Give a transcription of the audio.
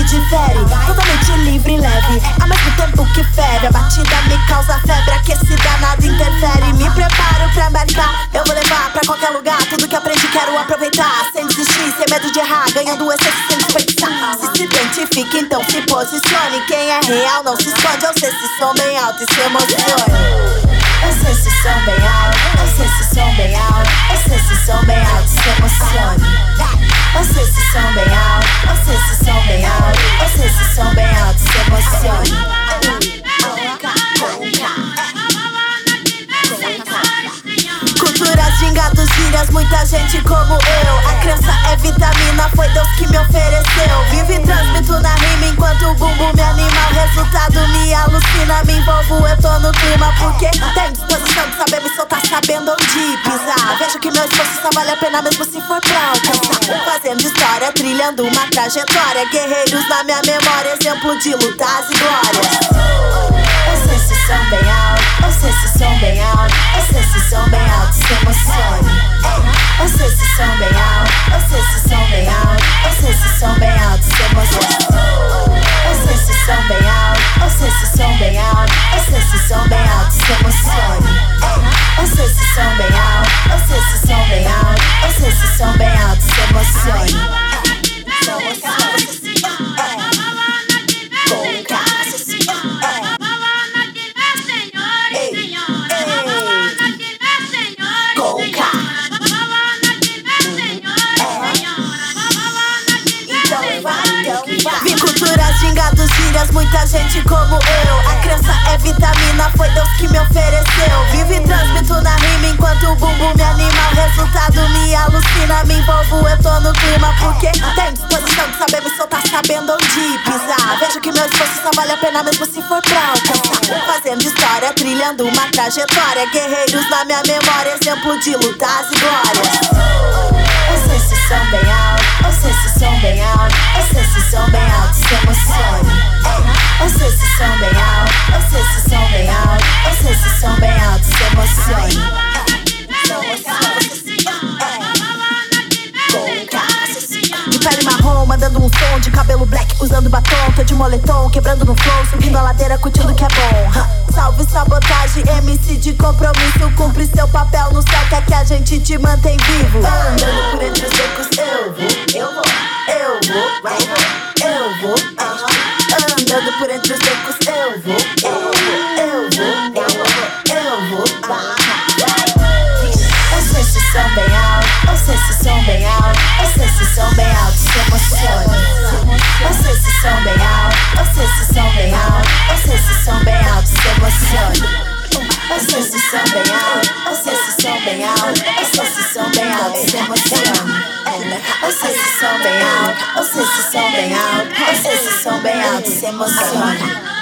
difere, totalmente livre e leve, ao mesmo tempo que fere. A batida me causa febre, aquecida nada interfere. Me preparo pra embarcar, eu vou levar pra qualquer lugar. Tudo que aprendi quero aproveitar, sem desistir, sem medo de errar, ganhando essência sem desperdiçar. Se identifica, então se posicione. Quem é real não se esconde, eu sei se som bem alto e se emocione. Eu sei se som bem alto, eu sei se som bem alto, eu sei se som bem alto, se emocione. Eu sei se som bem alto, eu sei se som bem alto, eu sei se som bem alto, se emocione. Culturas, gingados, gírias, muita gente como eu. A crença é vitamina, foi Deus que me ofereceu. Vivo e transmito na rima enquanto o bumbum me anima. O resultado me alucina, me envolvo, eu tô no clima. Porque tem disposição de saber me soltar, sabendo onde pisar. Vejo que meu esforço só vale a pena mesmo se for pra alcançar. Fazendo história, trilhando uma trajetória. Guerreiros na minha memória, exemplo de lutas e glórias. Eu sei se som bem alto, eu sei se som bem alto, eu sei se som bem alto, se emocione. Eu sei se som bem alto, eu sei se som bem alto, eu sei se som bem alto, se emocione. Eu sei se som bem alto, eu sei se som bem alto, eu sei se som bem alto, se emocione. Eu sei se som bem alto, eu sei se som bem alto, eu sei se som bem alto, se emocione. Vi culturas, gingados, gírias, muita gente como eu. A crença é vitamina, foi Deus que me ofereceu. Vivo e transmito na rima enquanto o bumbum me anima. O resultado me alucina, me envolvo, eu tô no clima. Porque tem disposição de saber me soltar, sabendo onde pisar. Vejo que meu esforço só vale a pena mesmo se for pra alcançar. Fazendo história, trilhando uma trajetória. Guerreiros na minha memória, exemplo de lutas e glórias. Eu sei se som bem alto, eu sei se som bem alto, eu sei se som bem alto, se emocione. Eu sei se som bem alto, eu sei se som bem alto, eu sei se som bem alto, se emocione. De pele marrom, mandando um som, de cabelo black, usando batom, tô de moletom, quebrando no flow, subindo a ladeira, curtindo que é bom. Salve sabotagem, MC de compromisso, cumpre seu papel no céu, quer que a gente te mantém vivo. Andando por entre os becos, eu vou, andando por entre os becos, eu vou. Eu sei se som bem alto, eu sei se som bem alto, eu sei se som bem alto, se emocione. Eu sei se som bem alto, eu sei se som bem alto, eu sei se som bem alto, se emocione. Eu sei se som bem alto, eu sei se som bem alto, eu sei se som bem alto, se emocione. Eu sei se som bem alto, eu sei se som bem alto, eu sei se som bem alto, se emocione.